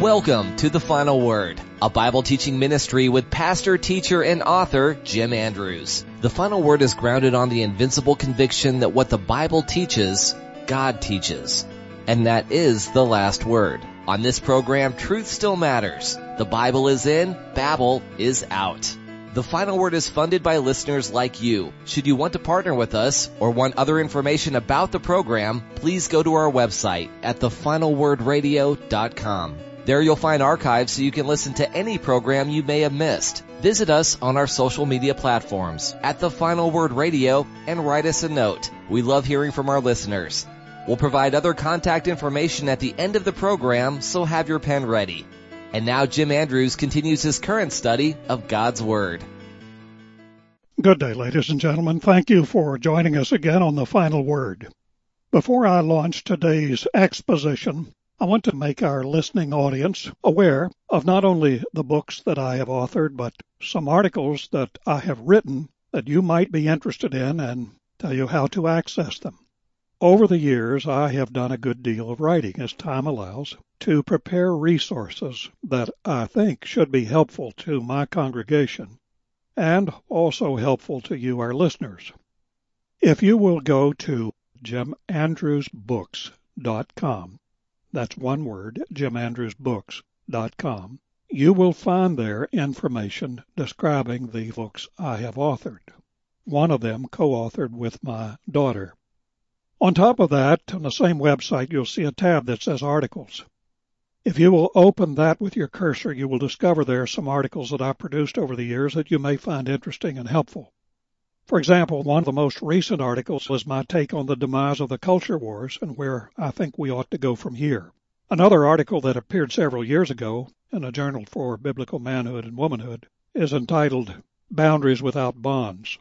Welcome to The Final Word, a Bible teaching ministry with pastor, teacher, and author Jim Andrews. The Final Word is grounded on the invincible conviction that what the Bible teaches, God teaches. And that is the last word. On this program, truth still matters. The Bible is in, Babel is out. The Final Word is funded by listeners like you. Should you want to partner with us or want other information about the program, please go to our website at thefinalwordradio.com. There you'll find archives so you can listen to any program you may have missed. Visit us on our social media platforms at The Final Word Radio and write us a note. We love hearing from our listeners. We'll provide other contact information at the end of the program, so have your pen ready. And now Jim Andrews continues his current study of God's Word. Good day, ladies and gentlemen. Thank you for joining us again on The Final Word. Before I launch today's exposition, I want to make our listening audience aware of not only the books that I have authored, but some articles that I have written that you might be interested in and tell you how to access them. Over the years, I have done a good deal of writing, as time allows, to prepare resources that I think should be helpful to my congregation and also helpful to you, our listeners. If you will go to jimandrewsbooks.com, that's one word, jimandrewsbooks.com, you will find there information describing the books I have authored, one of them co-authored with my daughter. On top of that, on the same website, you'll see a tab that says Articles. If you will open that with your cursor, you will discover there some articles that I've produced over the years that you may find interesting and helpful. For example, one of the most recent articles was my take on the demise of the culture wars and where I think we ought to go from here. Another article that appeared several years ago in a journal for biblical manhood and womanhood is entitled Boundaries Without Bonds.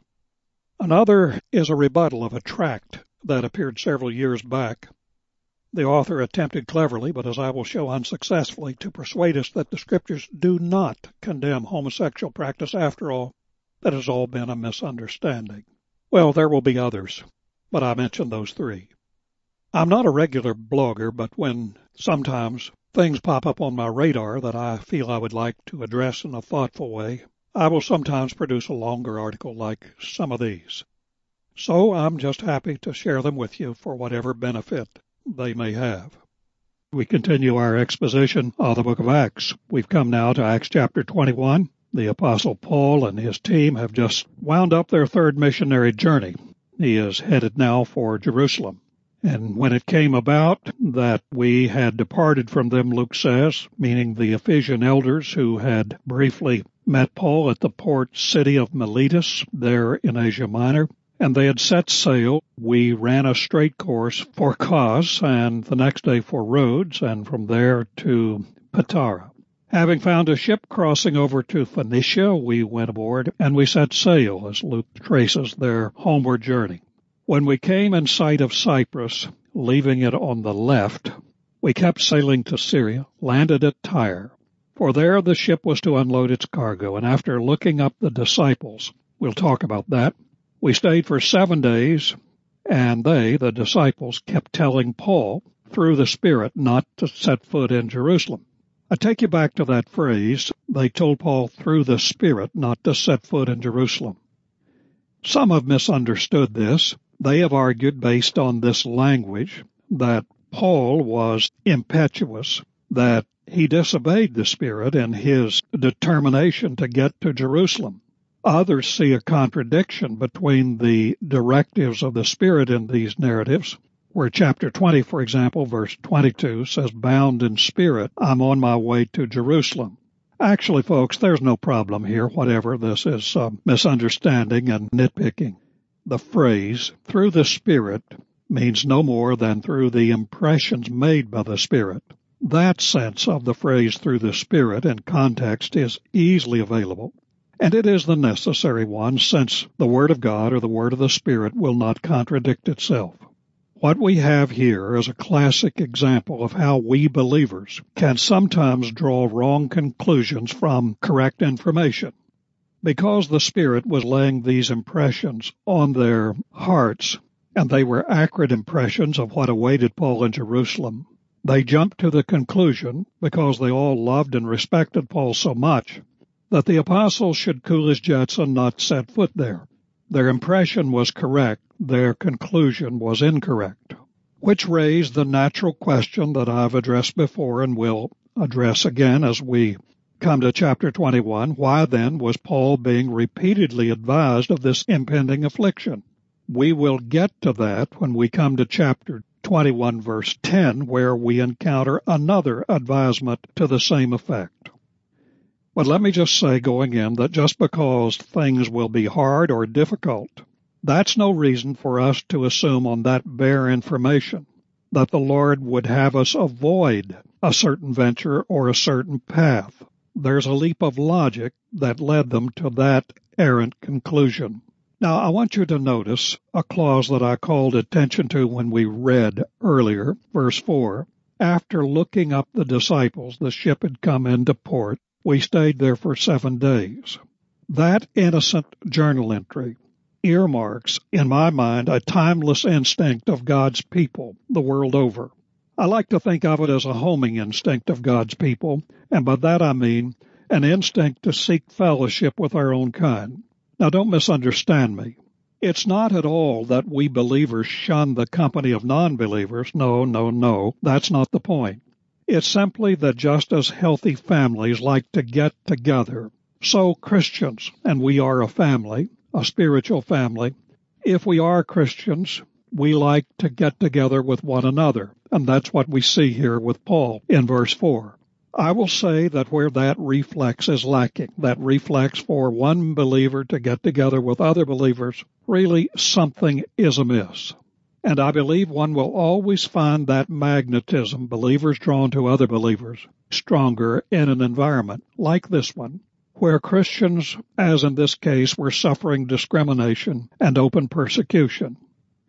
Another is a rebuttal of a tract that appeared several years back. The author attempted cleverly, but as I will show unsuccessfully, to persuade us that the Scriptures do not condemn homosexual practice after all. That has all been a misunderstanding. Well, there will be others, but I mentioned those three. I'm not a regular blogger, but when sometimes things pop up on my radar that I feel I would like to address in a thoughtful way, I will sometimes produce a longer article like some of these. So I'm just happy to share them with you for whatever benefit they may have. We continue our exposition of the book of Acts. We've come now to Acts chapter 21. The Apostle Paul and his team have just wound up their third missionary journey. He is headed now for Jerusalem. And when it came about that we had departed from them, Luke says, meaning the Ephesian elders who had briefly met Paul at the port city of Miletus there in Asia Minor, and they had set sail, we ran a straight course for Kos and the next day for Rhodes, and from there to Patara. Having found a ship crossing over to Phoenicia, we went aboard and we set sail, as Luke traces their homeward journey. When we came in sight of Cyprus, leaving it on the left, we kept sailing to Syria, landed at Tyre. For there the ship was to unload its cargo, and after looking up the disciples, we'll talk about that, we stayed for 7 days, and they, the disciples, kept telling Paul, through the Spirit, not to set foot in Jerusalem. I take you back to that phrase, they told Paul through the Spirit not to set foot in Jerusalem. Some have misunderstood this. They have argued based on this language that Paul was impetuous, that he disobeyed the Spirit in his determination to get to Jerusalem. Others see a contradiction between the directives of the Spirit in these narratives, where chapter 20, for example, verse 22 says, bound in spirit, I'm on my way to Jerusalem. Actually, folks, there's no problem here, whatever this is misunderstanding and nitpicking. The phrase, through the Spirit, means no more than through the impressions made by the Spirit. That sense of the phrase through the Spirit in context is easily available, and it is the necessary one since the Word of God or the Word of the Spirit will not contradict itself. What we have here is a classic example of how we believers can sometimes draw wrong conclusions from correct information. Because the Spirit was laying these impressions on their hearts, and they were accurate impressions of what awaited Paul in Jerusalem, They jumped to the conclusion, because they all loved and respected Paul so much, that the apostle should cool his jets and not set foot there. Their impression was correct, their conclusion was incorrect, which raised the natural question that I've addressed before and will address again as we come to chapter 21. Why then was Paul being repeatedly advised of this impending affliction? We will get to that when we come to chapter 21, verse 10, where we encounter another advisement to the same effect. But let me just say going in that just because things will be hard or difficult, that's no reason for us to assume on that bare information that the Lord would have us avoid a certain venture or a certain path. There's a leap of logic that led them to that errant conclusion. Now, I want you to notice a clause that I called attention to when we read earlier, verse 4. After looking up the disciples, the ship had come into port. We stayed there for 7 days. That innocent journal entry earmarks, in my mind, a timeless instinct of God's people the world over. I like to think of it as a homing instinct of God's people, and by that I mean an instinct to seek fellowship with our own kind. Now, don't misunderstand me. It's not at all that we believers shun the company of non-believers. No, that's not the point. It's simply that just as healthy families like to get together, so Christians, and we are a family, a spiritual family, if we are Christians, we like to get together with one another. And that's what we see here with Paul in verse 4. I will say that where that reflex is lacking, that reflex for one believer to get together with other believers, really something is amiss. And I believe one will always find that magnetism, believers drawn to other believers, stronger in an environment like this one, where Christians, as in this case, were suffering discrimination and open persecution.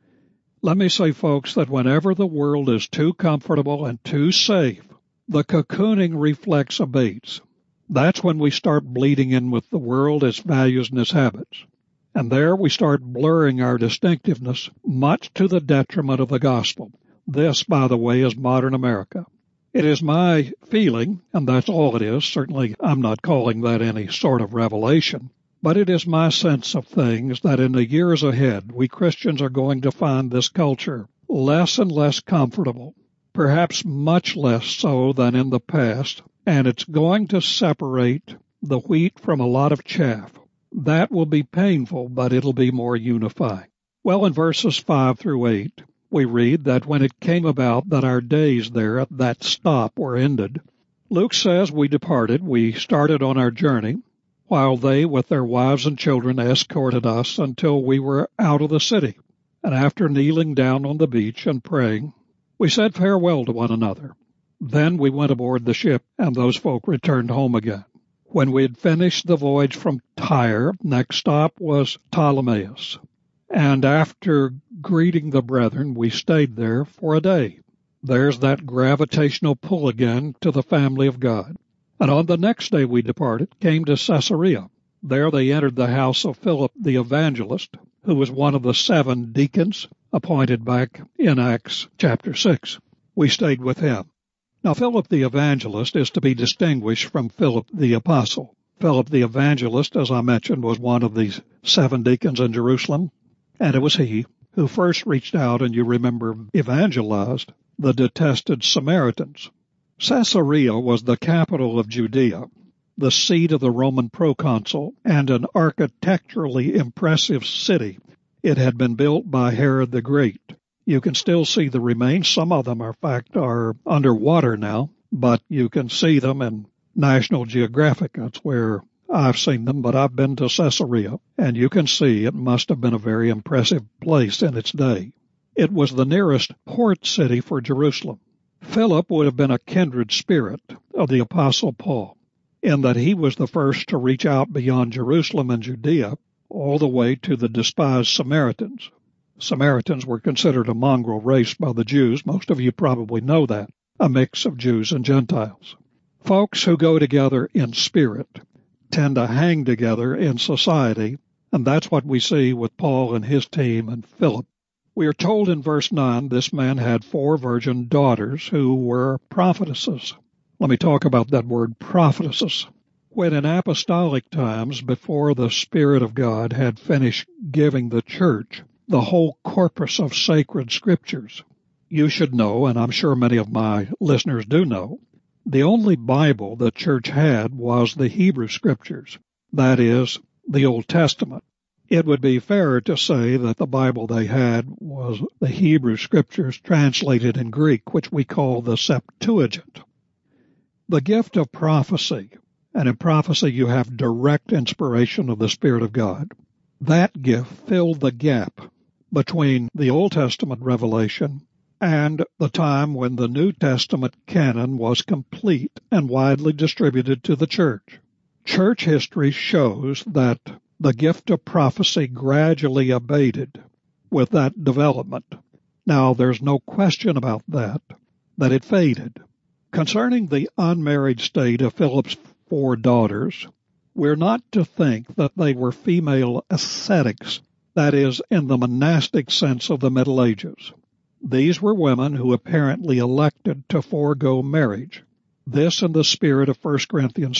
Let me say, folks, that whenever the world is too comfortable and too safe, the cocooning reflex abates. That's when we start bleeding in with the world, its values and its habits. And there we start blurring our distinctiveness, much to the detriment of the gospel. This, by the way, is modern America. It is my feeling, and that's all it is. Certainly I'm not calling that any sort of revelation. But it is my sense of things that in the years ahead, we Christians are going to find this culture less and less comfortable, perhaps much less so than in the past, and it's going to separate the wheat from a lot of chaff. That will be painful, but it'll be more unifying. Well, in verses 5 through 8, we read that when it came about that our days there at that stop were ended, Luke says we departed, we started on our journey, while they with their wives and children escorted us until we were out of the city. And after kneeling down on the beach and praying, we said farewell to one another. Then we went aboard the ship, and those folk returned home again. When we had finished the voyage from Tyre, next stop was Ptolemais. And after greeting the brethren, we stayed there for a day. There's that gravitational pull again to the family of God. And on the next day we departed, came to Caesarea. There they entered the house of Philip the evangelist, who was one of the 7 deacons appointed back in Acts chapter 6. We stayed with him. Now, Philip the evangelist is to be distinguished from Philip the apostle. Philip the evangelist, as I mentioned, was one of these 7 deacons in Jerusalem, and it was he who first reached out, and you remember, evangelized the detested Samaritans. Caesarea was the capital of Judea, the seat of the Roman proconsul, and an architecturally impressive city. It had been built by Herod the Great. You can still see the remains. Some of them, in fact, are underwater now, but you can see them in National Geographic. That's where I've seen them, but I've been to Caesarea, and you can see it must have been a very impressive place in its day. It was the nearest port city for Jerusalem. Philip would have been a kindred spirit of the Apostle Paul, in that he was the first to reach out beyond Jerusalem and Judea all the way to the despised Samaritans. Samaritans were considered a mongrel race by the Jews. Most of you probably know that, a mix of Jews and Gentiles. Folks who go together in spirit tend to hang together in society, and that's what we see with Paul and his team and Philip. We are told in verse 9 this man had 4 virgin daughters who were prophetesses. Let me talk about that word prophetesses. When in apostolic times, before the Spirit of God had finished giving the church the whole corpus of sacred scriptures, you should know, and I'm sure many of my listeners do know, the only Bible the church had was the Hebrew scriptures, that is, the Old Testament. It would be fairer to say that the Bible they had was the Hebrew scriptures translated in Greek, which we call the Septuagint. The gift of prophecy, and in prophecy you have direct inspiration of the Spirit of God, that gift filled the gap between the Old Testament revelation and the time when the New Testament canon was complete and widely distributed to the church. Church history shows that the gift of prophecy gradually abated with that development. Now, there's no question about that it faded. Concerning the unmarried state of Philip's 4 daughters, we're not to think that they were female ascetics, that is, in the monastic sense of the Middle Ages. These were women who apparently elected to forego marriage. This in the spirit of 1 Corinthians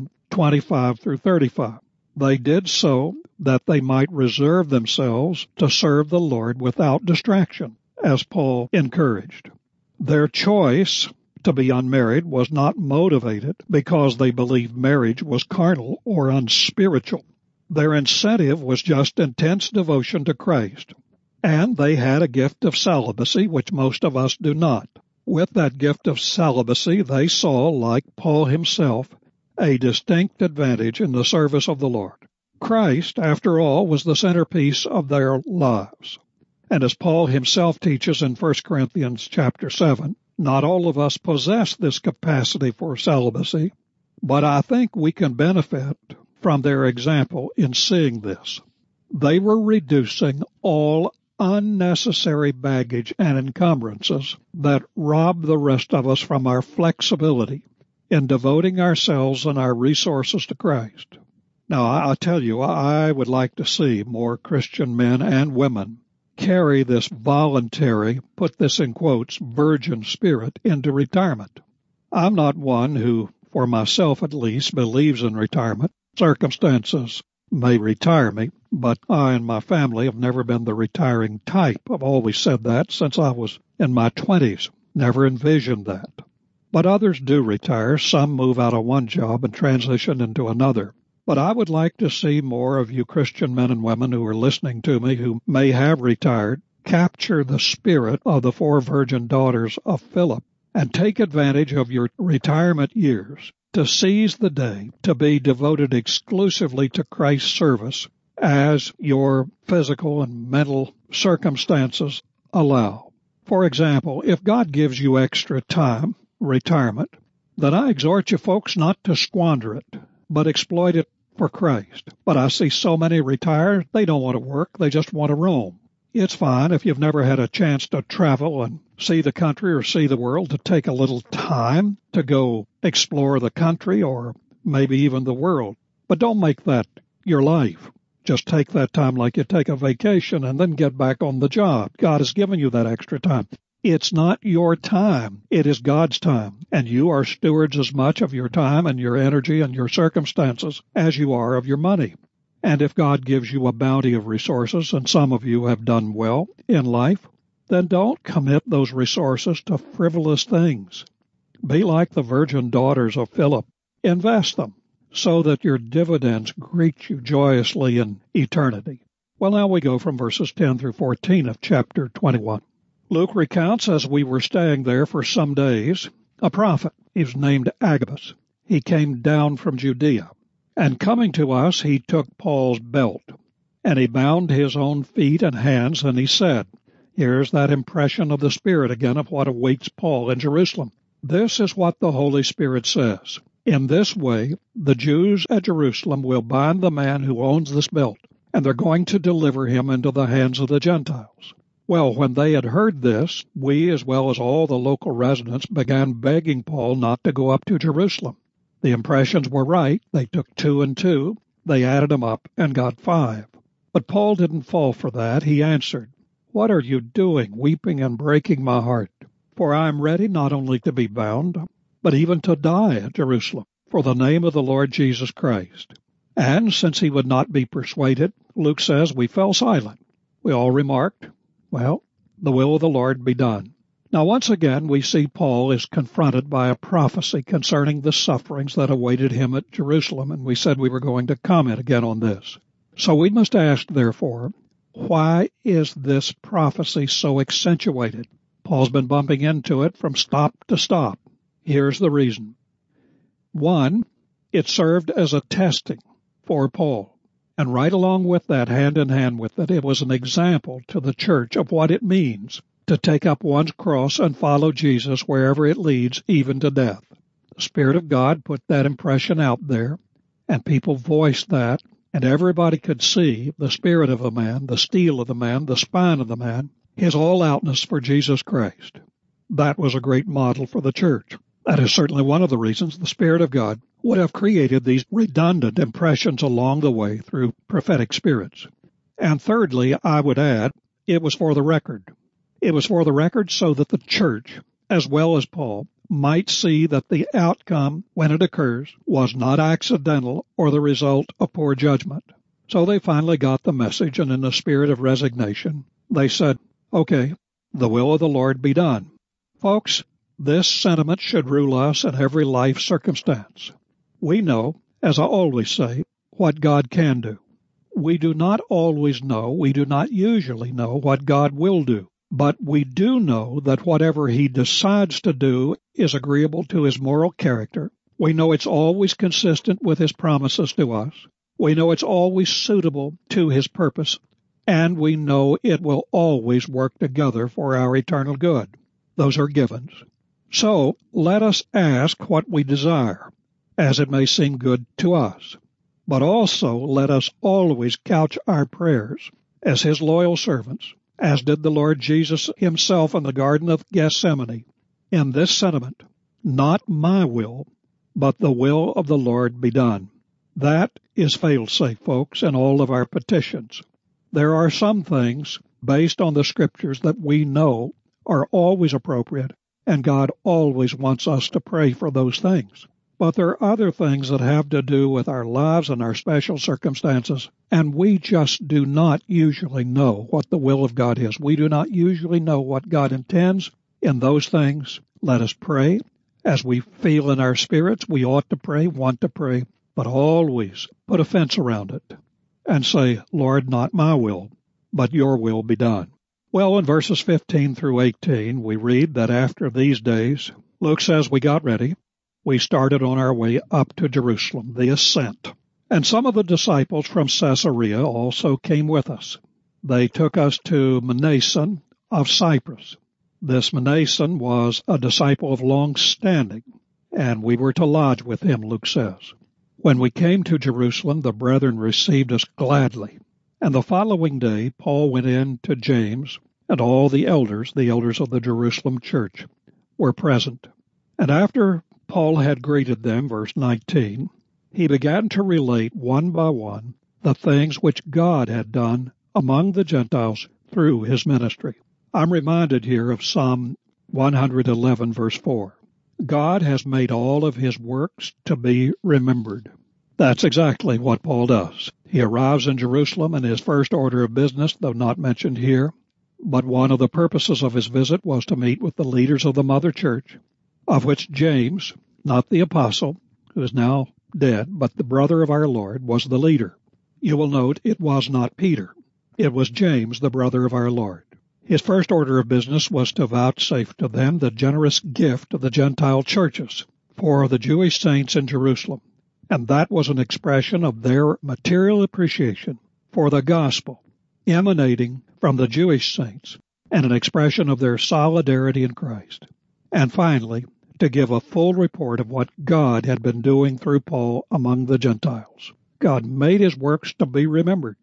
7:25 through 35. They did so that they might reserve themselves to serve the Lord without distraction, as Paul encouraged. Their choice to be unmarried was not motivated because they believed marriage was carnal or unspiritual. Their incentive was just intense devotion to Christ. And they had a gift of celibacy, which most of us do not. With that gift of celibacy, they saw, like Paul himself, a distinct advantage in the service of the Lord. Christ, after all, was the centerpiece of their lives. And as Paul himself teaches in 1 Corinthians chapter 7, not all of us possess this capacity for celibacy, but I think we can benefit from their example in seeing this. They were reducing all unnecessary baggage and encumbrances that rob the rest of us from our flexibility in devoting ourselves and our resources to Christ. Now, I tell you, I would like to see more Christian men and women carry this voluntary, put this in quotes, virgin spirit into retirement. I'm not one who, for myself at least, believes in retirement. Circumstances may retire me, but I and my family have never been the retiring type. I've always said that since I was in my 20s. Never envisioned that. But others do retire. Some move out of one job and transition into another. But I would like to see more of you Christian men and women who are listening to me who may have retired capture the spirit of the 4 virgin daughters of Philip and take advantage of your retirement years to seize the day to be devoted exclusively to Christ's service as your physical and mental circumstances allow. For example, if God gives you extra time, retirement, then I exhort you folks not to squander it, but exploit it for Christ. But I see so many retire, they don't want to work, they just want to roam. It's fine if you've never had a chance to travel and see the country or see the world to take a little time to go explore the country or maybe even the world. But don't make that your life. Just take that time like you take a vacation and then get back on the job. God has given you that extra time. It's not your time. It is God's time. And you are stewards as much of your time and your energy and your circumstances as you are of your money. And if God gives you a bounty of resources, and some of you have done well in life, then don't commit those resources to frivolous things. Be like the virgin daughters of Philip. Invest them so that your dividends greet you joyously in eternity. Well, now we go from verses 10 through 14 of chapter 21. Luke recounts, as we were staying there for some days, a prophet. He was named Agabus. He came down from Judea. And coming to us, he took Paul's belt, and he bound his own feet and hands, and he said, here's that impression of the Spirit again of what awaits Paul in Jerusalem. This is what the Holy Spirit says. In this way, the Jews at Jerusalem will bind the man who owns this belt, and they're going to deliver him into the hands of the Gentiles. Well, when they had heard this, we, as well as all the local residents, began begging Paul not to go up to Jerusalem. The impressions were right. They took 2 and 2. They added them up and got 5. But Paul didn't fall for that. He answered, what are you doing, weeping and breaking my heart? For I am ready not only to be bound, but even to die at Jerusalem, for the name of the Lord Jesus Christ. And since he would not be persuaded, Luke says, we fell silent. We all remarked, well, the will of the Lord be done. Now, once again, we see Paul is confronted by a prophecy concerning the sufferings that awaited him at Jerusalem, and we said we were going to comment again on this. So we must ask, therefore, why is this prophecy so accentuated? Paul's been bumping into it from stop to stop. Here's the reason. 1, it served as a testing for Paul. And right along with that, hand in hand with it, it was an example to the church of what it means to take up one's cross and follow Jesus wherever it leads, even to death. The Spirit of God put that impression out there, and people voiced that, and everybody could see the spirit of the man, the steel of the man, the spine of the man, his all-outness for Jesus Christ. That was a great model for the church. That is certainly one of the reasons the Spirit of God would have created these redundant impressions along the way through prophetic spirits. And thirdly, I would add, it was for the record. It was for the record so that the church, as well as Paul, might see that the outcome, when it occurs, was not accidental or the result of poor judgment. So they finally got the message, and in a spirit of resignation, they said, okay, the will of the Lord be done. Folks, this sentiment should rule us in every life circumstance. We know, as I always say, what God can do. We do not always know, we do not usually know what God will do. But we do know that whatever he decides to do is agreeable to his moral character. We know it's always consistent with his promises to us. We know it's always suitable to his purpose. And we know it will always work together for our eternal good. Those are givens. So let us ask what we desire, as it may seem good to us. But also let us always couch our prayers as his loyal servants, as did the Lord Jesus himself in the Garden of Gethsemane, in this sentiment, not my will, but the will of the Lord be done. That is fail-safe, folks, in all of our petitions. There are some things based on the Scriptures that we know are always appropriate, and God always wants us to pray for those things. But there are other things that have to do with our lives and our special circumstances, and we just do not usually know what the will of God is. We do not usually know what God intends in those things. Let us pray. As we feel in our spirits, we ought to pray, want to pray, but always put a fence around it and say, Lord, not my will, but your will be done. Well, in verses 15 through 18, we read that after these days, Luke says we got ready. We started on our way up to Jerusalem, the ascent. And some of the disciples from Caesarea also came with us. They took us to Mnason of Cyprus. This Mnason was a disciple of long standing, and we were to lodge with him, Luke says. When we came to Jerusalem, the brethren received us gladly. And the following day, Paul went in to James, and all the elders of the Jerusalem church, were present. And after Paul had greeted them, verse 19, he began to relate one by one the things which God had done among the Gentiles through his ministry. I'm reminded here of Psalm 111, verse 4. God has made all of his works to be remembered. That's exactly what Paul does. He arrives in Jerusalem, and his first order of business, though not mentioned here, but one of the purposes of his visit was to meet with the leaders of the mother church, of which James, not the apostle, who is now dead, but the brother of our Lord, was the leader. You will note it was not Peter. It was James, the brother of our Lord. His first order of business was to vouchsafe to them the generous gift of the Gentile churches for the Jewish saints in Jerusalem. And that was an expression of their material appreciation for the gospel emanating from the Jewish saints, and an expression of their solidarity in Christ. And finally, to give a full report of what God had been doing through Paul among the Gentiles. God made his works to be remembered.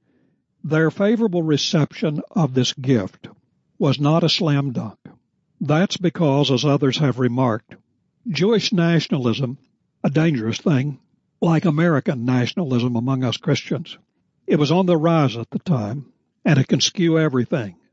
Their favorable reception of this gift was not a slam dunk. That's because, as others have remarked, Jewish nationalism, a dangerous thing, like American nationalism among us Christians, it was on the rise at the time, and it can skew everything.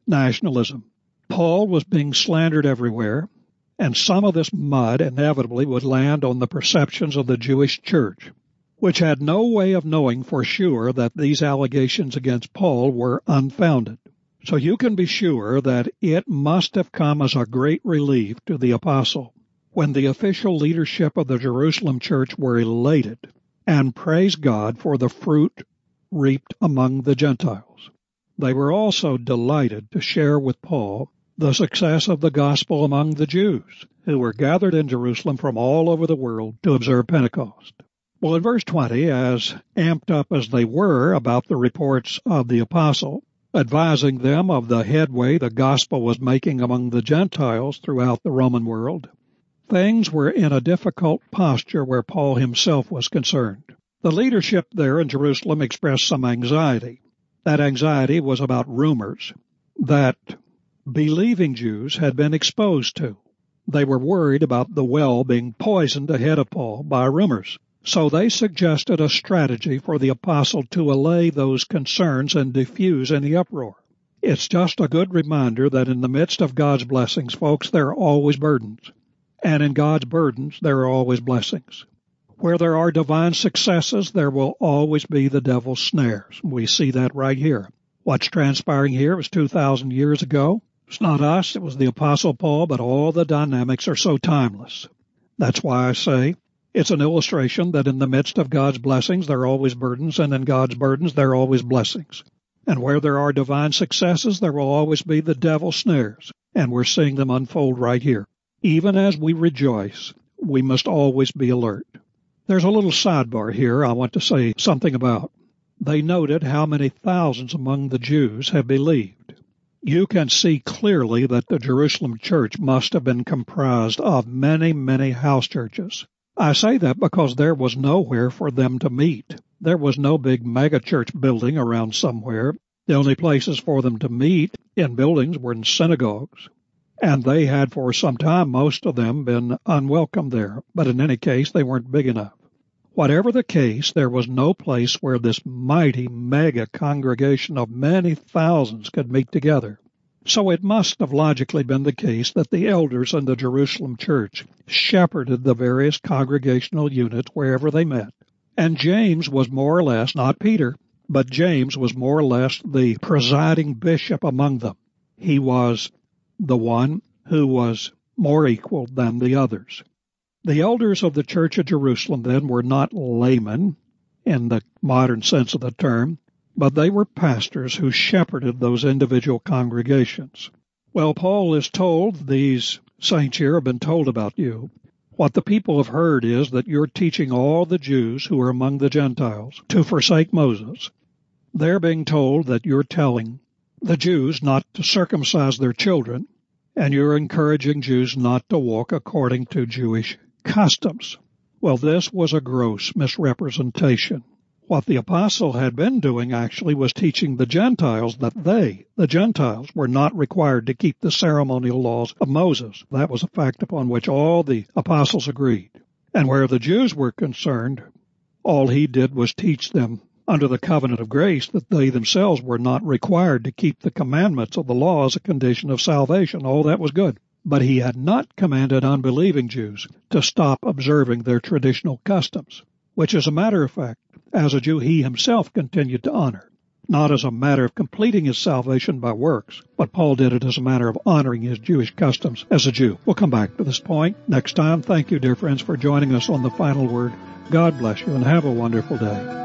nationalism. Paul was being slandered everywhere, and some of this mud inevitably would land on the perceptions of the Jewish church, which had no way of knowing for sure that these allegations against Paul were unfounded. So you can be sure that it must have come as a great relief to the apostle when the official leadership of the Jerusalem church were elated and praised God for the fruit reaped among the Gentiles. They were also delighted to share with Paul the success of the gospel among the Jews, who were gathered in Jerusalem from all over the world to observe Pentecost. Well, in verse 20, as amped up as they were about the reports of the apostle, advising them of the headway the gospel was making among the Gentiles throughout the Roman world, things were in a difficult posture where Paul himself was concerned. The leadership there in Jerusalem expressed some anxiety. That anxiety was about rumors that believing Jews had been exposed to. They were worried about the well being poisoned ahead of Paul by rumors. So they suggested a strategy for the apostle to allay those concerns and diffuse any uproar. It's just a good reminder that in the midst of God's blessings, folks, there are always burdens. And in God's burdens, there are always blessings. Where there are divine successes, there will always be the devil's snares. We see that right here. What's transpiring here was 2,000 years ago. It's not us, it was the Apostle Paul, but all the dynamics are so timeless. That's why I say it's an illustration that in the midst of God's blessings, there are always burdens, and in God's burdens, there are always blessings. And where there are divine successes, there will always be the devil's snares, and we're seeing them unfold right here. Even as we rejoice, we must always be alert. There's a little sidebar here I want to say something about. They noted how many thousands among the Jews have believed. You can see clearly that the Jerusalem church must have been comprised of many, many house churches. I say that because there was nowhere for them to meet. There was no big mega church building around somewhere. The only places for them to meet in buildings were in synagogues. And they had for some time, most of them, been unwelcome there. But in any case, they weren't big enough. Whatever the case, there was no place where this mighty mega congregation of many thousands could meet together. So it must have logically been the case that the elders in the Jerusalem church shepherded the various congregational units wherever they met. And James was more or less, not Peter, but James was more or less the presiding bishop among them. He was the one who was more equal than the others. The elders of the church of Jerusalem then were not laymen in the modern sense of the term, but they were pastors who shepherded those individual congregations. Well, Paul is told, these saints here have been told about you. What the people have heard is that you're teaching all the Jews who are among the Gentiles to forsake Moses. They're being told that you're telling the Jews not to circumcise their children, and you're encouraging Jews not to walk according to Jewish customs. Well, this was a gross misrepresentation. What the apostle had been doing actually was teaching the Gentiles that they, the Gentiles, were not required to keep the ceremonial laws of Moses. That was a fact upon which all the apostles agreed. And where the Jews were concerned, all he did was teach them under the covenant of grace that they themselves were not required to keep the commandments of the law as a condition of salvation. All that was good. But he had not commanded unbelieving Jews to stop observing their traditional customs, which, as a matter of fact, as a Jew, he himself continued to honor, not as a matter of completing his salvation by works, but Paul did it as a matter of honoring his Jewish customs as a Jew. We'll come back to this point next time. Thank you, dear friends, for joining us on The Final Word. God bless you and have a wonderful day.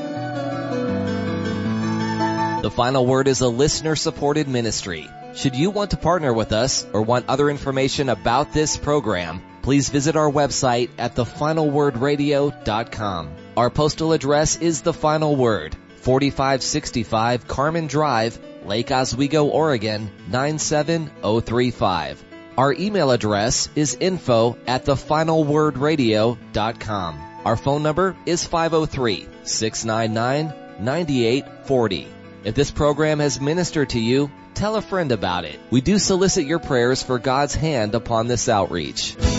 The Final Word is a listener-supported ministry. Should you want to partner with us or want other information about this program, please visit our website at thefinalwordradio.com. Our postal address is The Final Word, 4565 Carmen Drive, Lake Oswego, Oregon, 97035. Our email address is info@thefinalwordradio.com. Our phone number is 503-699-9840. If this program has ministered to you, tell a friend about it. We do solicit your prayers for God's hand upon this outreach.